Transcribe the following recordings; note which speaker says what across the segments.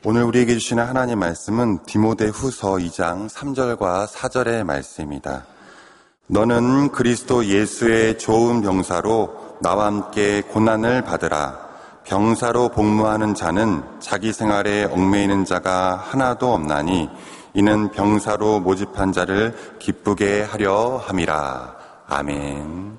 Speaker 1: 오늘 우리에게 주시는 하나님 말씀은 디모데후서 2장 3절과 4절의 말씀입니다. 너는 그리스도 예수의 좋은 병사로 나와 함께 고난을 받으라. 병사로 복무하는 자는 자기 생활에 얽매이는 자가 하나도 없나니 이는 병사로 모집한 자를 기쁘게 하려 함이라. 아멘.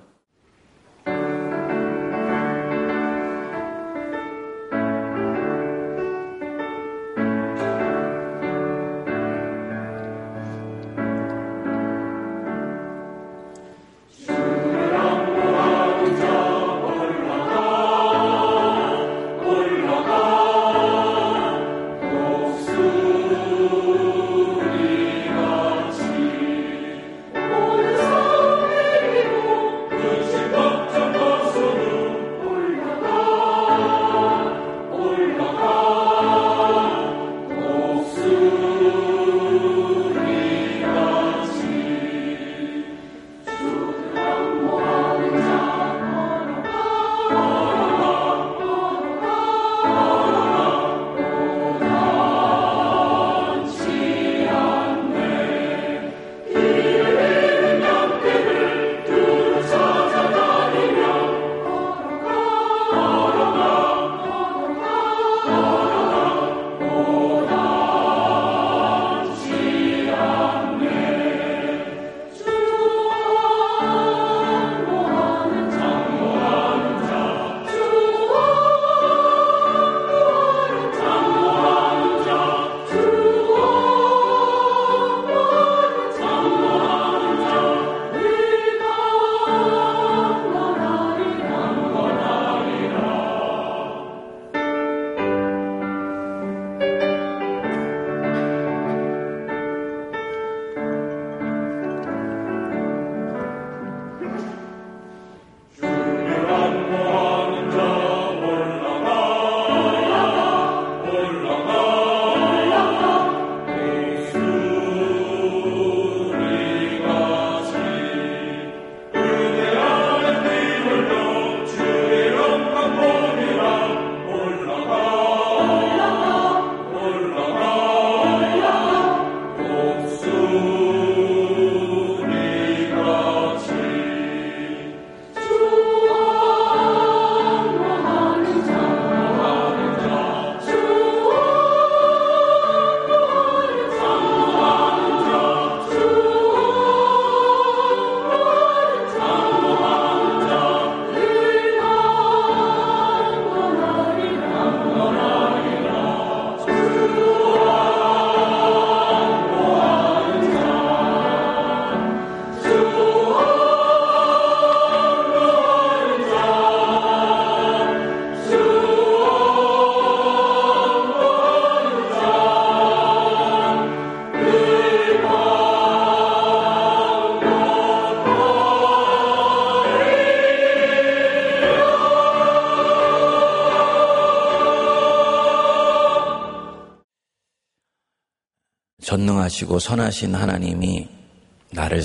Speaker 2: 전능하시고 선하신 하나님이 나를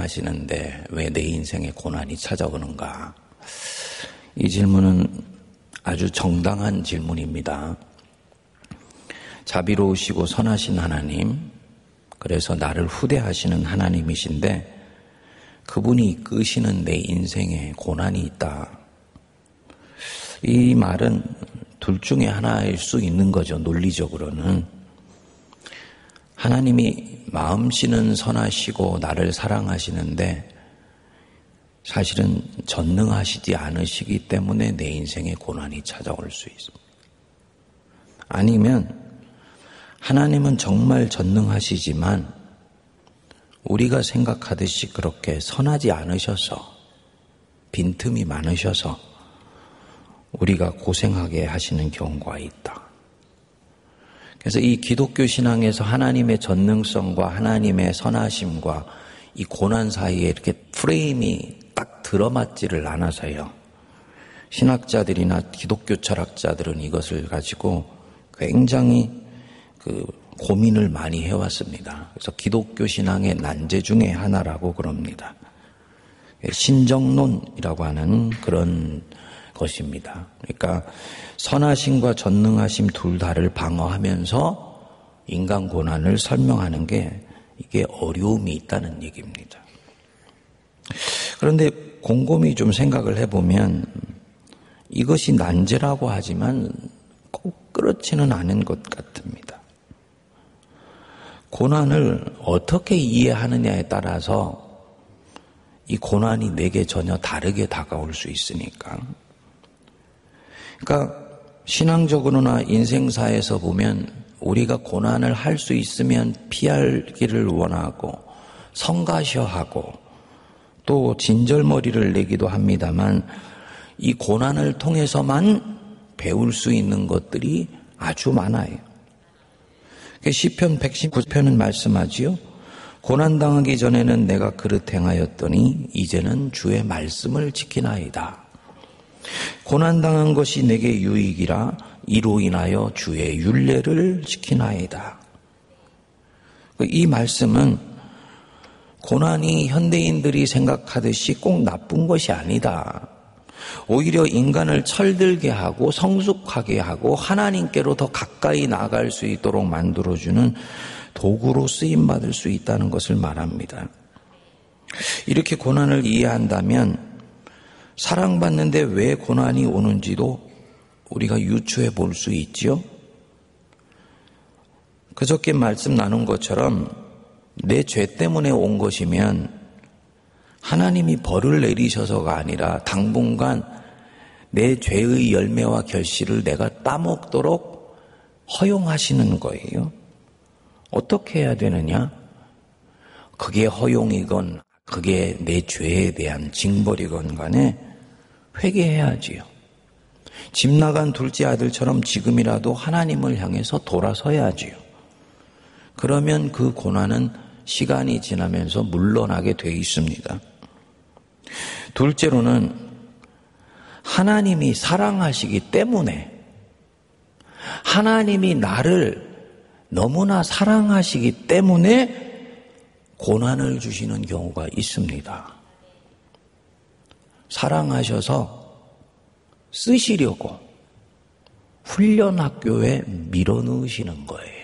Speaker 2: 사랑하시는데 왜 내 인생에 고난이 찾아오는가? 이 질문은 아주 정당한 질문입니다. 자비로우시고 선하신 하나님, 그래서 나를 후대하시는 하나님이신데 그분이 이끄시는 내 인생에 고난이 있다. 이 말은 둘 중에 하나일 수 있는 거죠. 논리적으로는. 하나님이 마음씨는 선하시고 나를 사랑하시는데 사실은 전능하시지 않으시기 때문에 내 인생에 고난이 찾아올 수 있습니다. 아니면 하나님은 정말 전능하시지만 우리가 생각하듯이 그렇게 선하지 않으셔서 빈틈이 많으셔서 우리가 고생하게 하시는 경우가 있다. 그래서 이 기독교 신앙에서 하나님의 전능성과 하나님의 선하심과 이 고난 사이에 이렇게 프레임이 딱 들어맞지를 않아서요. 신학자들이나 기독교 철학자들은 이것을 가지고 굉장히 고민을 많이 해왔습니다. 그래서 기독교 신앙의 난제 중에 하나라고 그럽니다. 신정론이라고 하는 그런 것입니다. 그러니까 선하심과 전능하심 둘 다를 방어하면서 인간 고난을 설명하는 게 이게 어려움이 있다는 얘기입니다. 그런데 곰곰이 좀 생각을 해보면 이것이 난제라고 하지만 꼭 그렇지는 않은 것 같습니다. 고난을 어떻게 이해하느냐에 따라서 이 고난이 내게 전혀 다르게 다가올 수 있으니까. 그러니까 신앙적으로나 인생사에서 보면 우리가 고난을 할 수 있으면 피하기를 원하고 성가셔하고 또 진절머리를 내기도 합니다만 이 고난을 통해서만 배울 수 있는 것들이 아주 많아요. 시편 119편은 말씀하지요. 고난당하기 전에는 내가 그릇 행하였더니 이제는 주의 말씀을 지키나이다. 고난당한 것이 내게 유익이라 이로 인하여 주의 율례를 지키나이다. 이 말씀은 고난이 현대인들이 생각하듯이 꼭 나쁜 것이 아니다. 오히려 인간을 철들게 하고 성숙하게 하고 하나님께로 더 가까이 나아갈 수 있도록 만들어주는 도구로 쓰임받을 수 있다는 것을 말합니다. 이렇게 고난을 이해한다면 사랑받는데 왜 고난이 오는지도 우리가 유추해 볼 수 있지요. 그저께 말씀 나눈 것처럼 내 죄 때문에 온 것이면 하나님이 벌을 내리셔서가 아니라 당분간 내 죄의 열매와 결실을 내가 따먹도록 허용하시는 거예요. 어떻게 해야 되느냐? 그게 허용이건 그게 내 죄에 대한 징벌이건 간에 회개해야지요. 집 나간 둘째 아들처럼 지금이라도 하나님을 향해서 돌아서야지요. 그러면 그 고난은 시간이 지나면서 물러나게 돼 있습니다. 둘째로는 하나님이 사랑하시기 때문에 하나님이 나를 너무나 사랑하시기 때문에 고난을 주시는 경우가 있습니다. 사랑하셔서 쓰시려고 훈련학교에 밀어넣으시는 거예요.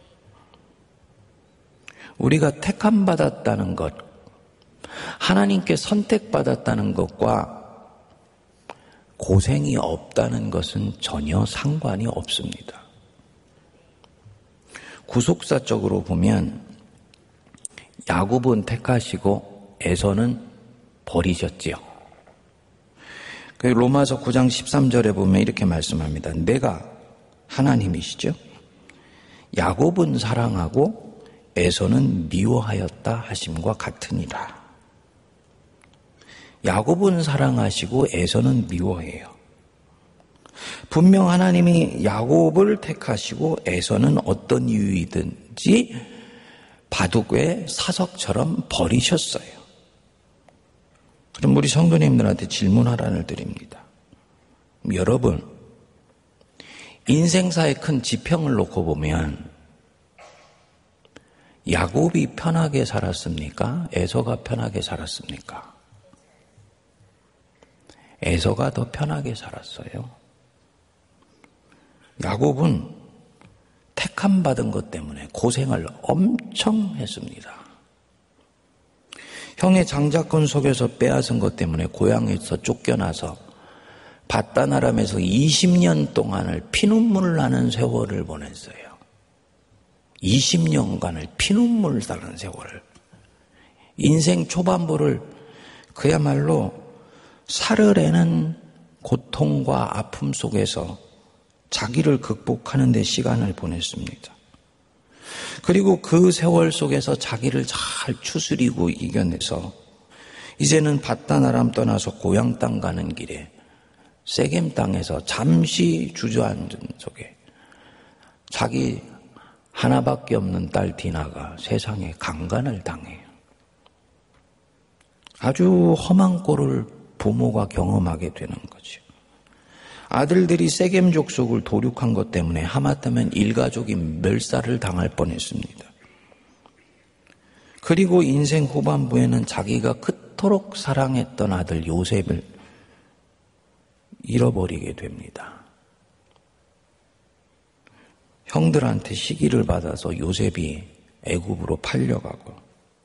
Speaker 2: 우리가 택함받았다는 것, 하나님께 선택받았다는 것과 고생이 없다는 것은 전혀 상관이 없습니다. 구속사적으로 보면 야곱은 택하시고 에서는 버리셨지요. 로마서 9장 13절에 보면 이렇게 말씀합니다. 내가 하나님이시죠. 야곱은 사랑하고 에서는 미워하였다 하심과 같으니라. 야곱은 사랑하시고 에서는 미워해요. 분명 하나님이 야곱을 택하시고 에서는 어떤 이유이든지 바둑의 사석처럼 버리셨어요. 그럼 우리 성도님들한테 질문 하나를 드립니다. 여러분, 인생사의 큰 지평을 놓고 보면 야곱이 편하게 살았습니까? 에서가 편하게 살았습니까? 에서가 더 편하게 살았어요. 야곱은 택함 받은 것 때문에 고생을 엄청 했습니다. 형의 장자권 속에서 빼앗은 것 때문에 고향에서 쫓겨나서 밧단아람에서 20년 동안을 피눈물 나는 세월을 보냈어요. 20년간을 피눈물 나는 세월을. 인생 초반부를 그야말로 살으려는 고통과 아픔 속에서 자기를 극복하는 데 시간을 보냈습니다. 그리고 그 세월 속에서 자기를 잘 추스리고 이겨내서 이제는 밧단아람 떠나서 고향 땅 가는 길에 세겜 땅에서 잠시 주저앉은 속에 자기 하나밖에 없는 딸 디나가 세상에 강간을 당해요. 아주 험한 꼴을 부모가 경험하게 되는 거죠. 아들들이 세겜 족속을 도륙한 것 때문에 하마터면 일가족이 멸살을 당할 뻔했습니다. 그리고 인생 후반부에는 자기가 그토록 사랑했던 아들 요셉을 잃어버리게 됩니다. 형들한테 시기를 받아서 요셉이 애굽으로 팔려가고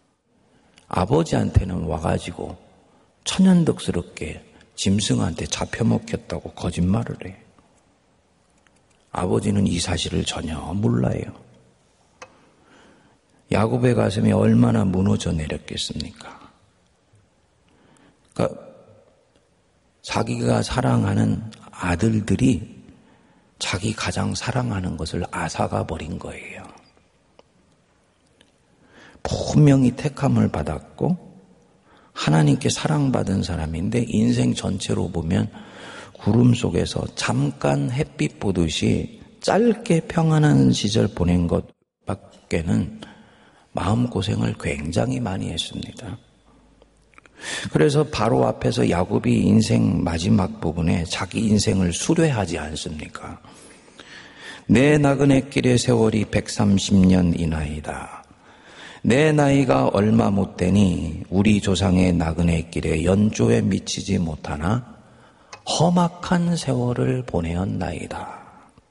Speaker 2: 아버지한테는 와가지고 천연덕스럽게 짐승한테 잡혀먹혔다고 거짓말을 해요. 아버지는 이 사실을 전혀 몰라요. 야곱의 가슴이 얼마나 무너져 내렸겠습니까? 그러니까 자기가 사랑하는 아들들이 자기 가장 사랑하는 것을 앗아가 버린 거예요. 분명히 택함을 받았고 하나님께 사랑받은 사람인데 인생 전체로 보면 구름 속에서 잠깐 햇빛 보듯이 짧게 평안한 시절 보낸 것밖에는 마음고생을 굉장히 많이 했습니다. 그래서 바로 앞에서 야곱이 인생 마지막 부분에 자기 인생을 수뢰하지 않습니까? 내 나그네 길의 세월이 130년이나이다. 내 나이가 얼마 못 되니 우리 조상의 나그네 길에 연조에 미치지 못하나 험악한 세월을 보내었나이다.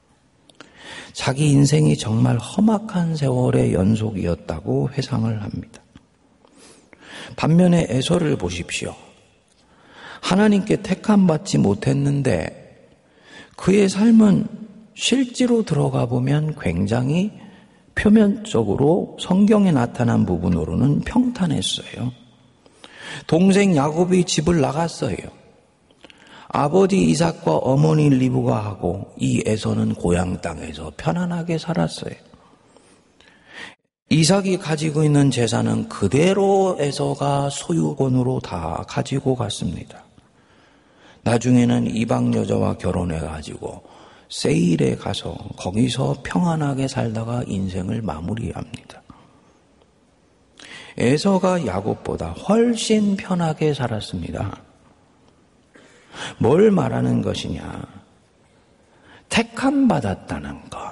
Speaker 2: 자기 인생이 정말 험악한 세월의 연속이었다고 회상을 합니다. 반면에 에서를 보십시오. 하나님께 택함받지 못했는데 그의 삶은 실제로 들어가 보면 굉장히 표면적으로 성경에 나타난 부분으로는 평탄했어요. 동생 야곱이 집을 나갔어요. 아버지 이삭과 어머니 리브가하고 이 에서는 고향 땅에서 편안하게 살았어요. 이삭이 가지고 있는 재산은 그대로 에서가 소유권으로 다 가지고 갔습니다. 나중에는 이방 여자와 결혼해가지고 세일에 가서 거기서 평안하게 살다가 인생을 마무리합니다. 에서가 야곱보다 훨씬 편하게 살았습니다. 뭘 말하는 것이냐? 택함받았다는 것.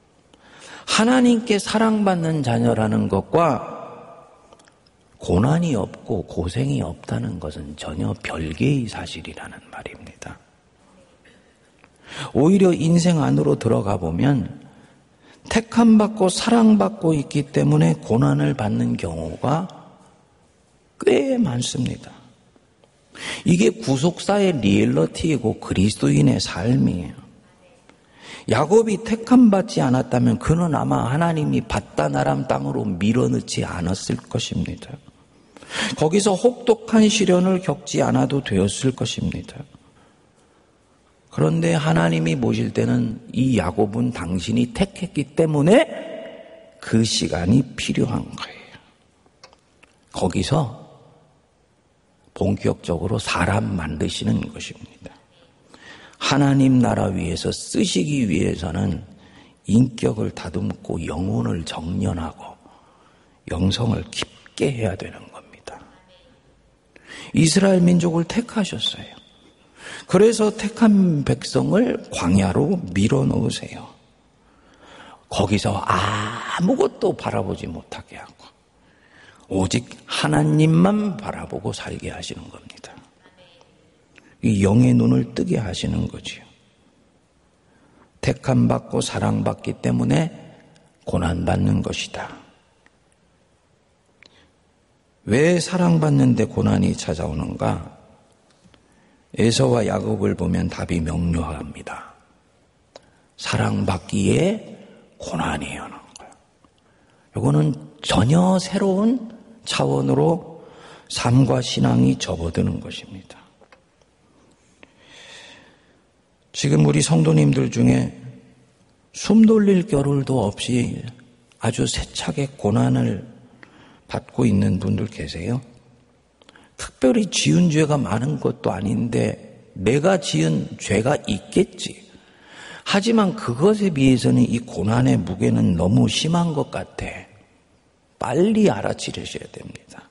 Speaker 2: 하나님께 사랑받는 자녀라는 것과 고난이 없고 고생이 없다는 것은 전혀 별개의 사실이라는 말입니다. 오히려 인생 안으로 들어가 보면 택함받고 사랑받고 있기 때문에 고난을 받는 경우가 꽤 많습니다. 이게 구속사의 리얼리티이고 그리스도인의 삶이에요. 야곱이 택함받지 않았다면 그는 아마 하나님이 밧다나람 땅으로 밀어넣지 않았을 것입니다. 거기서 혹독한 시련을 겪지 않아도 되었을 것입니다. 그런데 하나님이 보실 때는 이 야곱은 당신이 택했기 때문에 그 시간이 필요한 거예요. 거기서 본격적으로 사람 만드시는 것입니다. 하나님 나라 위에서 쓰시기 위해서는 인격을 다듬고 영혼을 정련하고 영성을 깊게 해야 되는 겁니다. 이스라엘 민족을 택하셨어요. 그래서 택한 백성을 광야로 밀어넣으세요. 거기서 아무것도 바라보지 못하게 하고 오직 하나님만 바라보고 살게 하시는 겁니다. 이 영의 눈을 뜨게 하시는 거지요. 택함받고 사랑받기 때문에 고난받는 것이다. 왜 사랑받는데 고난이 찾아오는가? 에서와 야곱을 보면 답이 명료합니다. 사랑받기에 고난이 오는 거예요. 이거는 전혀 새로운 차원으로 삶과 신앙이 접어드는 것입니다. 지금 우리 성도님들 중에 숨 돌릴 겨를도 없이 아주 세차게 고난을 받고 있는 분들 계세요? 특별히 지은 죄가 많은 것도 아닌데 내가 지은 죄가 있겠지. 하지만 그것에 비해서는 이 고난의 무게는 너무 심한 것 같아. 빨리 알아차리셔야 됩니다.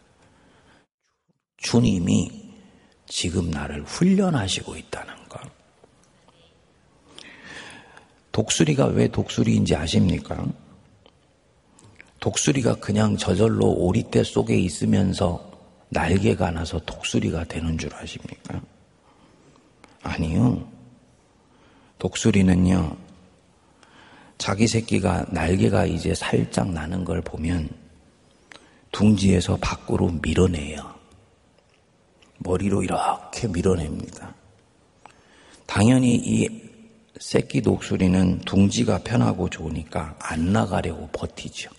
Speaker 2: 주님이 지금 나를 훈련하시고 있다는 것. 독수리가 왜 독수리인지 아십니까? 독수리가 그냥 저절로 오리떼 속에 있으면서 날개가 나서 독수리가 되는 줄 아십니까? 아니요. 독수리는요, 자기 새끼가 날개가 이제 살짝 나는 걸 보면 둥지에서 밖으로 밀어내요. 머리로 이렇게 밀어냅니다. 당연히 이 새끼 독수리는 둥지가 편하고 좋으니까 안 나가려고 버티죠.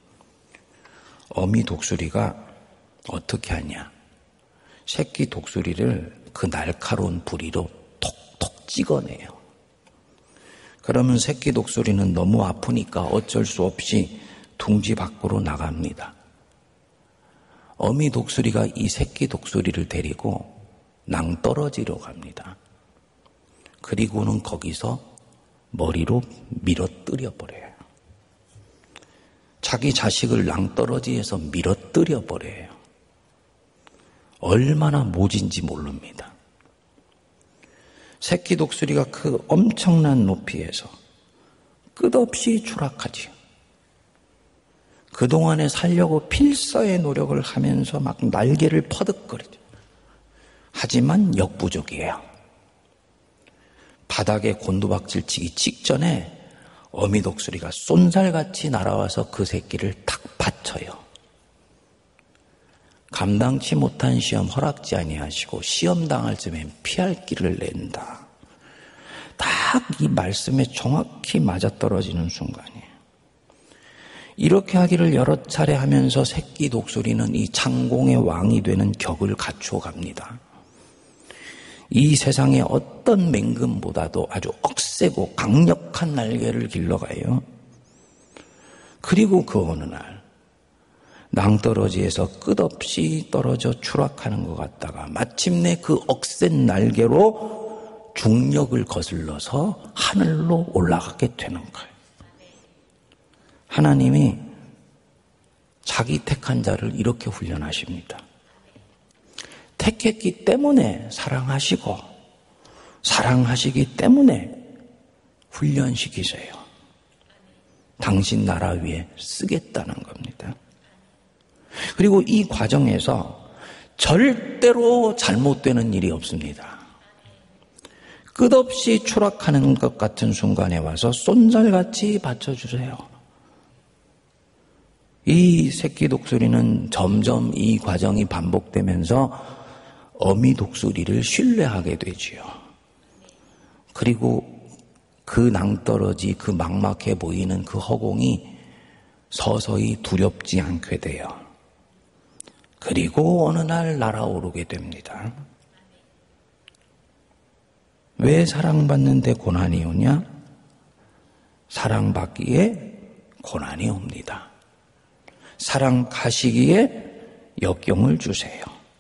Speaker 2: 어미 독수리가 어떻게 하냐? 새끼 독수리를 그 날카로운 부리로 톡톡 찍어내요. 그러면 새끼 독수리는 너무 아프니까 어쩔 수 없이 둥지 밖으로 나갑니다. 어미 독수리가 이 새끼 독수리를 데리고 낭떠러지로 갑니다. 그리고는 거기서 머리로 밀어뜨려 버려요. 자기 자식을 낭떠러지에서 밀어뜨려 버려요. 얼마나 모진지 모릅니다. 새끼 독수리가 그 엄청난 높이에서 끝없이 추락하지요. 그동안에 살려고 필사의 노력을 하면서 막 날개를 퍼득거리죠. 하지만 역부족이에요. 바닥에 곤두박질 치기 직전에 어미 독수리가 쏜살같이 날아와서 그 새끼를 탁 받쳐요. 감당치 못한 시험 허락지 아니하시고 시험 당할 즈음에 피할 길을 낸다. 딱 이 말씀에 정확히 맞아떨어지는 순간이에요. 이렇게 하기를 여러 차례 하면서 새끼 독수리는 이 창공의 왕이 되는 격을 갖추어 갑니다. 이 세상의 어떤 맹금보다도 아주 억세고 강력한 날개를 길러가요. 그리고 그 어느 날 낭떠러지에서 끝없이 떨어져 추락하는 것 같다가 마침내 그 억센 날개로 중력을 거슬러서 하늘로 올라가게 되는 거예요. 하나님이 자기 택한 자를 이렇게 훈련하십니다. 택했기 때문에 사랑하시고 사랑하시기 때문에 훈련시키세요. 당신 나라 위에 쓰겠다는 겁니다. 그리고 이 과정에서 절대로 잘못되는 일이 없습니다. 끝없이 추락하는 것 같은 순간에 와서 쏜살같이 받쳐주세요. 이 새끼 독수리는 점점 이 과정이 반복되면서 어미 독수리를 신뢰하게 되지요. 그리고 그 낭떠러지, 그 막막해 보이는 그 허공이 서서히 두렵지 않게 돼요. 그리고 어느 날 날아오르게 됩니다. 왜 사랑받는데 고난이 오냐? 사랑받기에 고난이 옵니다. 사랑하시기에 역경을 주세요.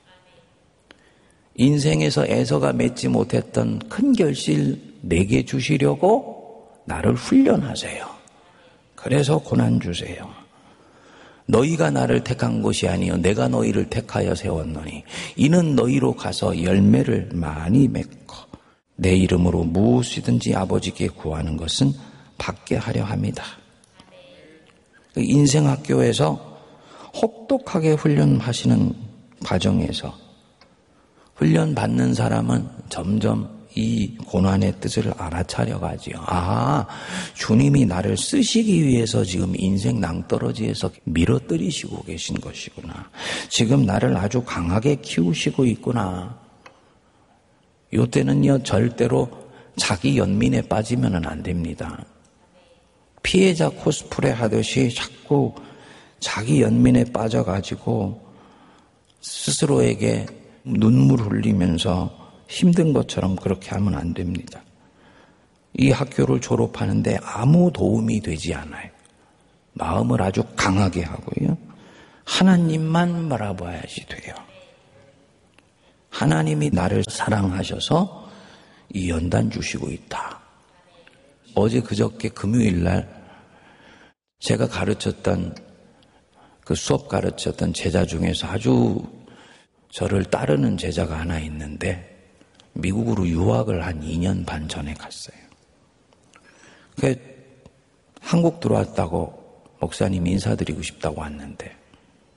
Speaker 2: 인생에서 애서가 맺지 못했던 큰 결실 내게 주시려고 나를 훈련하세요. 그래서 고난 주세요. 너희가 나를 택한 것이 아니요 내가 너희를 택하여 세웠노니 이는 너희로 가서 열매를 많이 맺고 내 이름으로 무엇이든지 아버지께 구하는 것은 받게 하려 합니다. 인생 학교에서 혹독하게 훈련하시는 과정에서 훈련받는 사람은 점점 이 고난의 뜻을 알아차려 가지요. 아, 주님이 나를 쓰시기 위해서 지금 인생 낭떠러지에서 밀어뜨리시고 계신 것이구나. 지금 나를 아주 강하게 키우시고 있구나. 이때는요 절대로 자기 연민에 빠지면 안 됩니다. 피해자 코스프레 하듯이 자꾸 자기 연민에 빠져가지고 스스로에게 눈물 흘리면서 힘든 것처럼 그렇게 하면 안 됩니다. 이 학교를 졸업하는데 아무 도움이 되지 않아요. 마음을 아주 강하게 하고요. 하나님만 바라봐야지 돼요. 하나님이 나를 사랑하셔서 이 연단 주시고 있다. 어제 그저께 금요일날 제가 가르쳤던 그 수업 가르쳤던 제자 중에서 아주 저를 따르는 제자가 하나 있는데 미국으로 유학을 한 2년 반 전에 갔어요. 한국 들어왔다고 목사님 인사드리고 싶다고 왔는데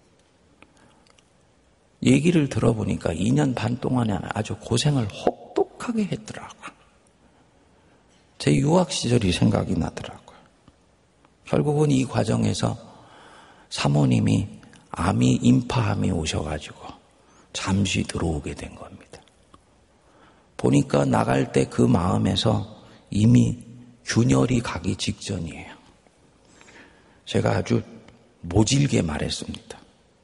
Speaker 2: 얘기를 들어보니까 2년 반 동안에 아주 고생을 정확하게 했더라고요. 제 유학 시절이 생각이 나더라고요. 결국은 이 과정에서 사모님이 임파암이 오셔가지고 잠시 들어오게 된 겁니다. 보니까 나갈 때 그 마음에서 이미 균열이 가기 직전이에요. 제가 아주 모질게 말했습니다.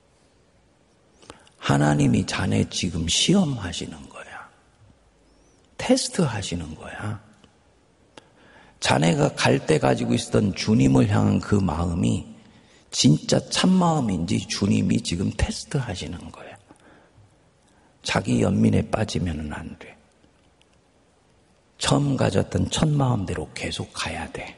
Speaker 2: 하나님이 자네 지금 시험하시는 거야. 테스트 하시는 거야. 자네가 갈 때 가지고 있었던 주님을 향한 그 마음이 진짜 참마음인지 주님이 지금 테스트 하시는 거야. 자기 연민에 빠지면 안 돼. 처음 가졌던 첫 마음대로 계속 가야 돼.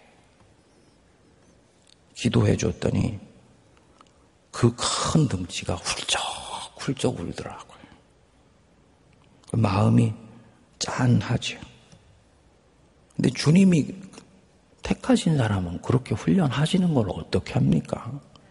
Speaker 2: 기도해 줬더니 그 큰 등치가 훌쩍훌쩍 울더라고요. 그 마음이 짠하죠. 근데 주님이 택하신 사람은 그렇게 훈련하시는 걸 어떻게 합니까?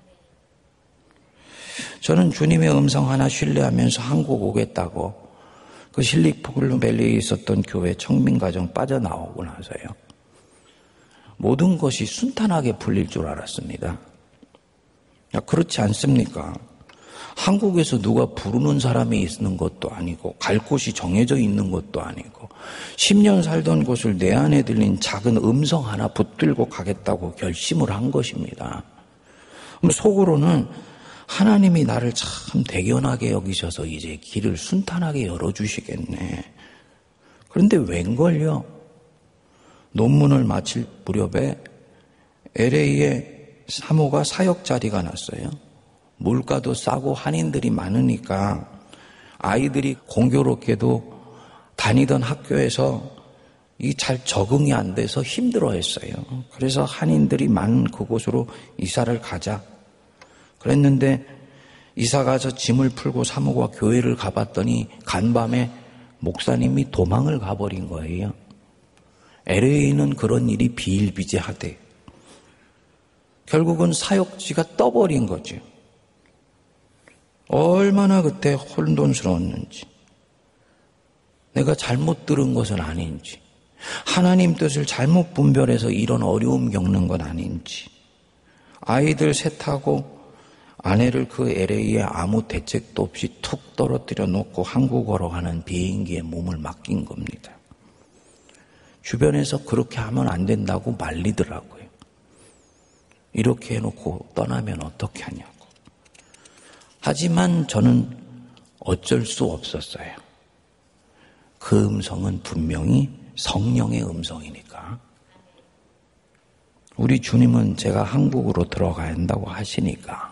Speaker 2: 저는 주님의 음성 하나 신뢰하면서 한국 오겠다고 그 실리콘밸리에 있었던 교회 청민가정 빠져나오고 나서요. 모든 것이 순탄하게 풀릴 줄 알았습니다. 그렇지 않습니까? 한국에서 누가 부르는 사람이 있는 것도 아니고 갈 곳이 정해져 있는 것도 아니고 10년 살던 곳을 내 안에 들린 작은 음성 하나 붙들고 가겠다고 결심을 한 것입니다. 그럼 속으로는 하나님이 나를 참 대견하게 여기셔서 이제 길을 순탄하게 열어주시겠네. 그런데 웬걸요? 논문을 마칠 무렵에 LA에 사모가 사역 자리가 났어요. 물가도 싸고 한인들이 많으니까 아이들이 공교롭게도 다니던 학교에서 잘 적응이 안 돼서 힘들어했어요. 그래서 한인들이 많은 그곳으로 이사를 가자. 그랬는데 이사 가서 짐을 풀고 사모가 교회를 가봤더니 간밤에 목사님이 도망을 가버린 거예요. LA는 그런 일이 비일비재하대. 결국은 사역지가 떠버린 거죠. 얼마나 그때 혼돈스러웠는지, 내가 잘못 들은 것은 아닌지, 하나님 뜻을 잘못 분별해서 이런 어려움 겪는 건 아닌지, 아이들 셋하고 아내를 그 LA에 아무 대책도 없이 툭 떨어뜨려 놓고 한국어로 가는 비행기에 몸을 맡긴 겁니다. 주변에서 그렇게 하면 안 된다고 말리더라고요. 이렇게 해놓고 떠나면 어떻게 하냐고. 하지만 저는 어쩔 수 없었어요. 그 음성은 분명히 성령의 음성이니까. 우리 주님은 제가 한국으로 들어가야 한다고 하시니까.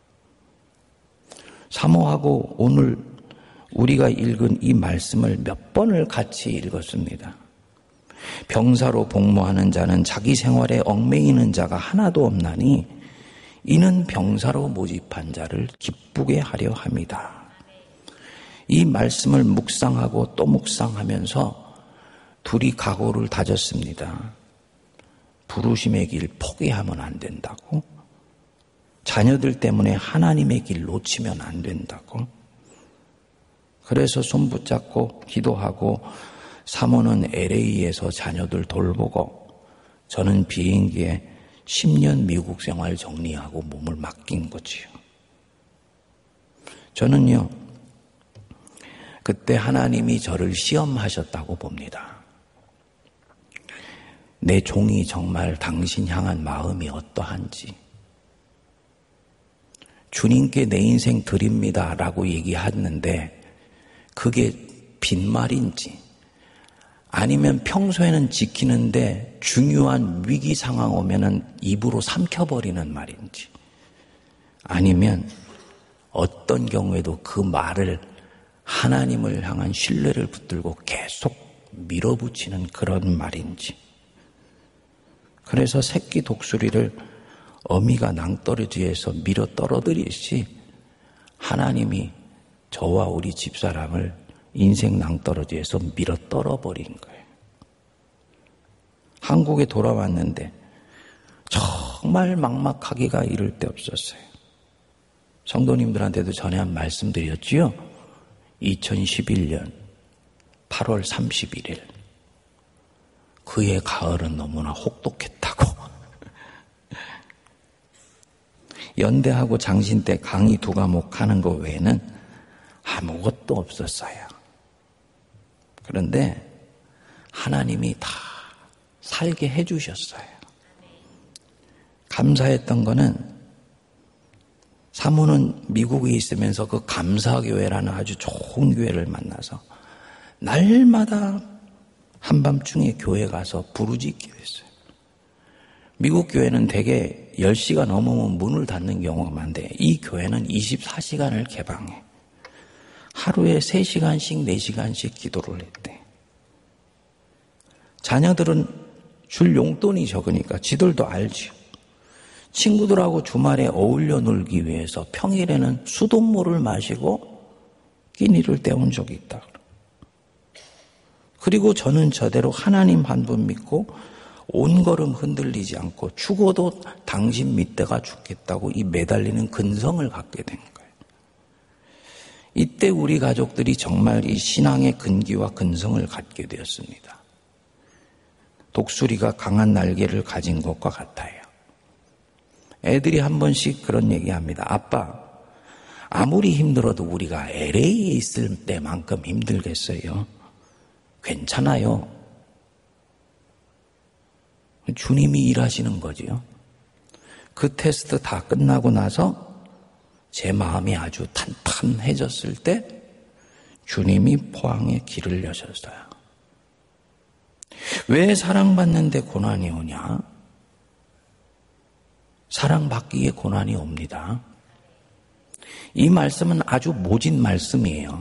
Speaker 2: 사모하고 오늘 우리가 읽은 이 말씀을 몇 번을 같이 읽었습니다. 병사로 복무하는 자는 자기 생활에 얽매이는 자가 하나도 없나니 이는 병사로 모집한 자를 기쁘게 하려 함이다. 이 말씀을 묵상하고 또 묵상하면서 둘이 각오를 다졌습니다. 부르심의 길 포기하면 안 된다고. 자녀들 때문에 하나님의 길 놓치면 안 된다고. 그래서 손 붙잡고 기도하고 사모는 LA에서 자녀들 돌보고 저는 비행기에 10년 미국 생활 정리하고 몸을 맡긴 거지요. 저는요, 그때 하나님이 저를 시험하셨다고 봅니다. 내 종이 정말 당신 향한 마음이 어떠한지, 주님께 내 인생 드립니다 라고 얘기했는데 그게 빈말인지 아니면 평소에는 지키는데 중요한 위기 상황 오면은 입으로 삼켜버리는 말인지, 아니면 어떤 경우에도 그 말을 하나님을 향한 신뢰를 붙들고 계속 밀어붙이는 그런 말인지. 그래서 새끼 독수리를 어미가 낭떠러지에서 밀어 떨어뜨리듯이 하나님이 저와 우리 집사람을 인생 낭떠러지에서 밀어 떨어버린 거예요. 한국에 돌아왔는데 정말 막막하기가 이를 데 없었어요. 성도님들한테도 전에 한 말씀드렸지요. 2011년 8월 31일. 그의 가을은 너무나 혹독했다고. 연대하고 장신 때 강의 2과목 하는 거 외에는 아무것도 없었어요. 그런데 하나님이 다 살게 해주셨어요. 감사했던 거는 사모는 미국에 있으면서 그 감사교회라는 아주 좋은 교회를 만나서 날마다 한밤중에 교회 가서 부르짖게 됐어요. 미국 교회는 대개 10시가 넘으면 문을 닫는 경우가 많은데 이 교회는 24시간을 개방해. 하루에 3시간씩 4시간씩 기도를 했대. 자녀들은 줄 용돈이 적으니까 지들도 알지요. 친구들하고 주말에 어울려 놀기 위해서 평일에는 수돗물을 마시고 끼니를 때운 적이 있다. 그리고 저는 저대로 하나님 한 분 믿고 온 걸음 흔들리지 않고 죽어도 당신 믿다가 죽겠다고 이 매달리는 근성을 갖게 된 거예요. 이때 우리 가족들이 정말 이 신앙의 근기와 근성을 갖게 되었습니다. 독수리가 강한 날개를 가진 것과 같아요. 애들이 한 번씩 그런 얘기합니다. 아빠, 아무리 힘들어도 우리가 LA에 있을 때만큼 힘들겠어요? 괜찮아요. 주님이 일하시는 거지요. 그 테스트 다 끝나고 나서 제 마음이 아주 탄탄해졌을 때 주님이 포항에 길을 여셨어요. 왜 사랑받는데 고난이 오냐? 사랑받기에 고난이 옵니다. 이 말씀은 아주 모진 말씀이에요.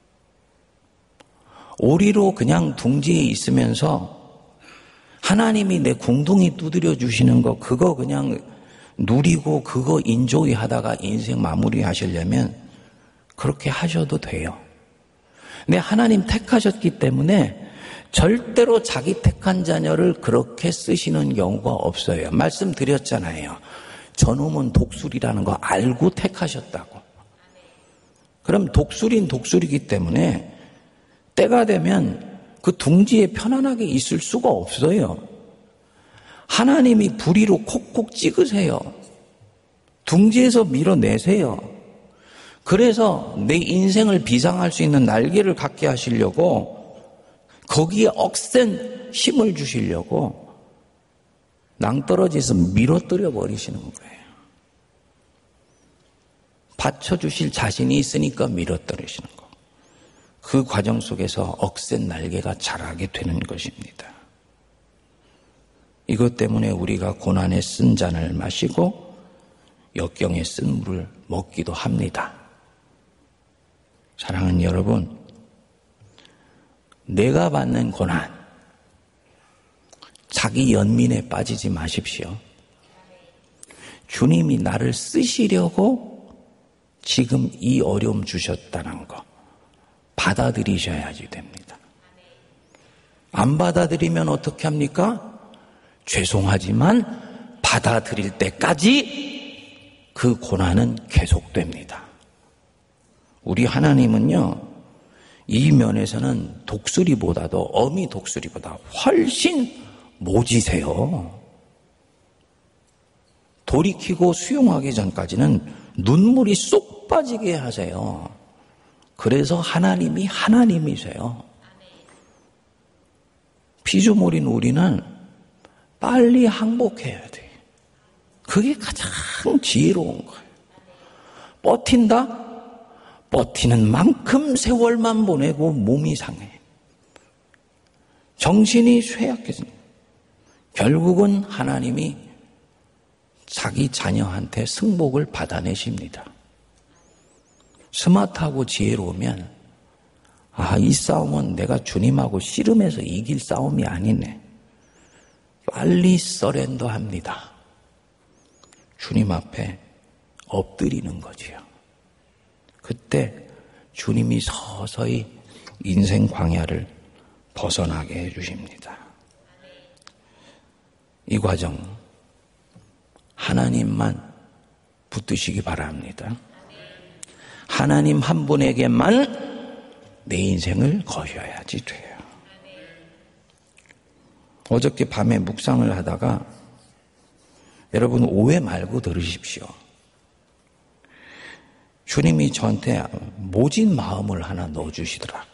Speaker 2: 오리로 그냥 둥지에 있으면서 하나님이 내 궁둥이 두드려 주시는 거 그거 그냥 누리고 그거 인조이 하다가 인생 마무리 하시려면 그렇게 하셔도 돼요. 근데 하나님 택하셨기 때문에 절대로 자기 택한 자녀를 그렇게 쓰시는 경우가 없어요. 말씀드렸잖아요. 저놈은 독수리라는 거 알고 택하셨다고. 그럼 독수리는 독수리이기 때문에 때가 되면 그 둥지에 편안하게 있을 수가 없어요. 하나님이 부리로 콕콕 찍으세요. 둥지에서 밀어내세요. 그래서 내 인생을 비상할 수 있는 날개를 갖게 하시려고 거기에 억센 힘을 주시려고 낭떠러지에서 밀어뜨려 버리시는 거예요. 받쳐주실 자신이 있으니까 밀어뜨리시는 거. 그 과정 속에서 억센 날개가 자라게 되는 것입니다. 이것 때문에 우리가 고난에 쓴 잔을 마시고 역경에 쓴 물을 먹기도 합니다. 사랑하는 여러분, 내가 받는 고난, 자기 연민에 빠지지 마십시오. 주님이 나를 쓰시려고 지금 이 어려움 주셨다는 거 받아들이셔야지 됩니다. 안 받아들이면 어떻게 합니까? 죄송하지만 받아들일 때까지 그 고난은 계속됩니다. 우리 하나님은요, 이 면에서는 독수리보다도 어미 독수리보다 훨씬 모지세요. 돌이키고 수용하기 전까지는 눈물이 쏙 빠지게 하세요. 그래서 하나님이 하나님이세요. 피조물인 우리는 빨리 항복해야 돼. 그게 가장 지혜로운 거예요. 버틴다? 버티는 만큼 세월만 보내고 몸이 상해. 정신이 쇠약해집니다. 결국은 하나님이 자기 자녀한테 승복을 받아내십니다. 스마트하고 지혜로우면 이 싸움은 내가 주님하고 씨름해서 이길 싸움이 아니네. 빨리 서렌더합니다. 주님 앞에 엎드리는 거지요. 그때 주님이 서서히 인생 광야를 벗어나게 해주십니다. 이 과정 하나님만 붙드시기 바랍니다. 하나님 한 분에게만 내 인생을 거셔야지 돼요. 어저께 밤에 묵상을 하다가 여러분 오해 말고 들으십시오. 주님이 저한테 모진 마음을 하나 넣어주시더라고요.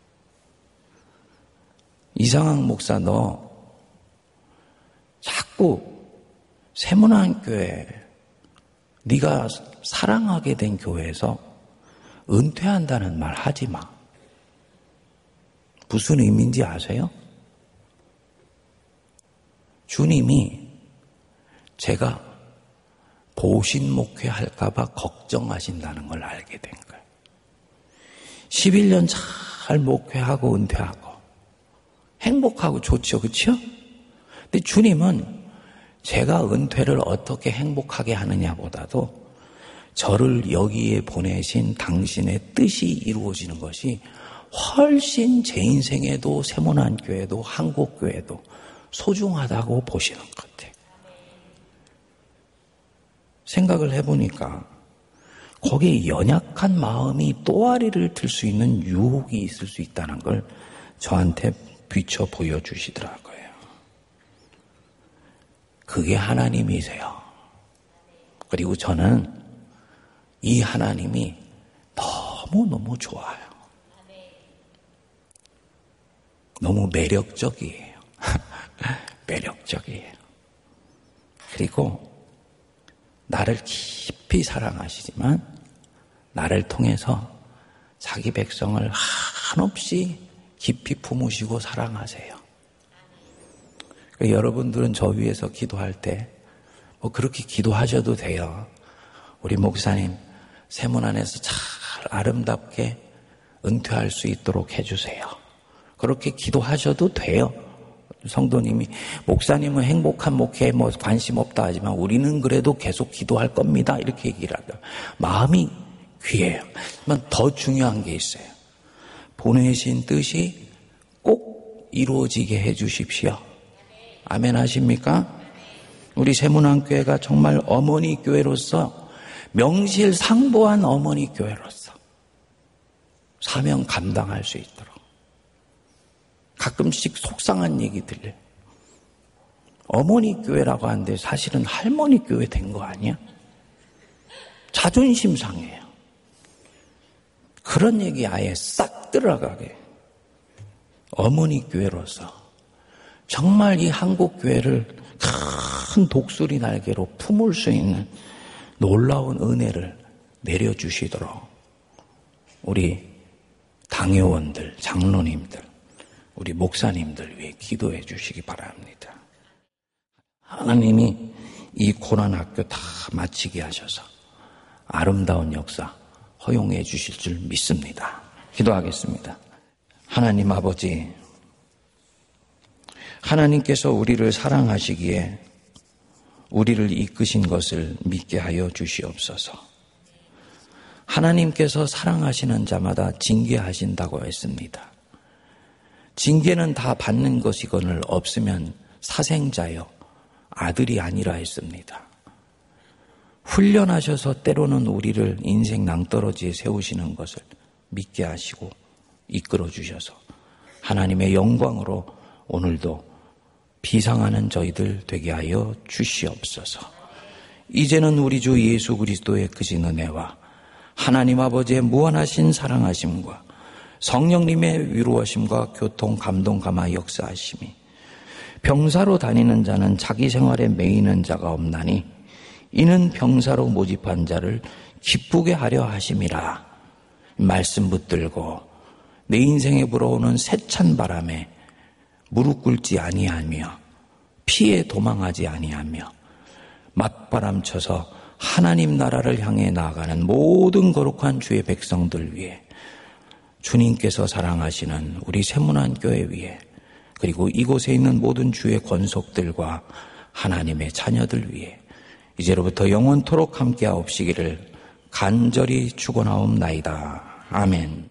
Speaker 2: 이상학 목사, 너 자꾸 세문안교회 네가 사랑하게 된 교회에서 은퇴한다는 말 하지 마. 무슨 의미인지 아세요? 주님이 제가 보신 목회 할까봐 걱정하신다는 걸 알게 된 거예요. 11년 잘 목회하고 은퇴하고 행복하고 좋죠, 그렇죠? 근데 주님은 제가 은퇴를 어떻게 행복하게 하느냐보다도 저를 여기에 보내신 당신의 뜻이 이루어지는 것이 훨씬 제 인생에도 세문안교회도 한국교회도 소중하다고 보시는 것 같아요. 생각을 해보니까 거기에 연약한 마음이 또아리를 들 수 있는 유혹이 있을 수 있다는 걸 저한테 비춰 보여주시더라고요. 그게 하나님이세요. 그리고 저는 이 하나님이 너무너무 좋아요. 너무 매력적이에요. 매력적이에요. 그리고 나를 깊이 사랑하시지만 나를 통해서 자기 백성을 한없이 깊이 품으시고 사랑하세요. 여러분들은 저 위에서 기도할 때 뭐 그렇게 기도하셔도 돼요. 우리 목사님 세문 안에서 잘 아름답게 은퇴할 수 있도록 해주세요. 그렇게 기도하셔도 돼요. 성도님이 목사님은 행복한 목회에 뭐 관심 없다 하지만 우리는 그래도 계속 기도할 겁니다. 이렇게 얘기를 하죠. 마음이 귀해요. 하지만 더 중요한 게 있어요. 보내신 뜻이 꼭 이루어지게 해 주십시오. 아멘 하십니까? 우리 세문안교회가 정말 어머니 교회로서 명실상부한 어머니 교회로서 사명 감당할 수 있도록 가끔씩 속상한 얘기 들려요. 어머니 교회라고 하는데 사실은 할머니 교회 된 거 아니야? 자존심 상해요. 그런 얘기 아예 싹 들어가게. 어머니 교회로서 정말 이 한국 교회를 큰 독수리 날개로 품을 수 있는 놀라운 은혜를 내려주시도록 우리 당회원들, 장로님들, 우리 목사님들 위해 기도해 주시기 바랍니다. 하나님이 이 고난학교 다 마치게 하셔서 아름다운 역사 허용해 주실 줄 믿습니다. 기도하겠습니다. 하나님 아버지, 하나님께서 우리를 사랑하시기에 우리를 이끄신 것을 믿게 하여 주시옵소서. 하나님께서 사랑하시는 자마다 징계하신다고 했습니다. 징계는 다 받는 것이거늘 없으면 사생자여 아들이 아니라 했습니다. 훈련하셔서 때로는 우리를 인생 낭떠러지에 세우시는 것을 믿게 하시고 이끌어 주셔서 하나님의 영광으로 오늘도 비상하는 저희들 되게 하여 주시옵소서. 이제는 우리 주 예수 그리스도의 크신 은혜와 하나님 아버지의 무한하신 사랑하심과 성령님의 위로하심과 교통, 감동, 감화, 역사하심이 병사로 다니는 자는 자기 생활에 매이는 자가 없나니 이는 병사로 모집한 자를 기쁘게 하려 하심이라. 말씀 붙들고 내 인생에 불어오는 세찬 바람에 무릎 꿇지 아니하며 피해 도망하지 아니하며 맞바람 쳐서 하나님 나라를 향해 나아가는 모든 거룩한 주의 백성들 위해 주님께서 사랑하시는 우리 세문안교회 위에 그리고 이곳에 있는 모든 주의 권속들과 하나님의 자녀들 위해 이제로부터 영원토록 함께하옵시기를 간절히 축원하옵나이다. 아멘.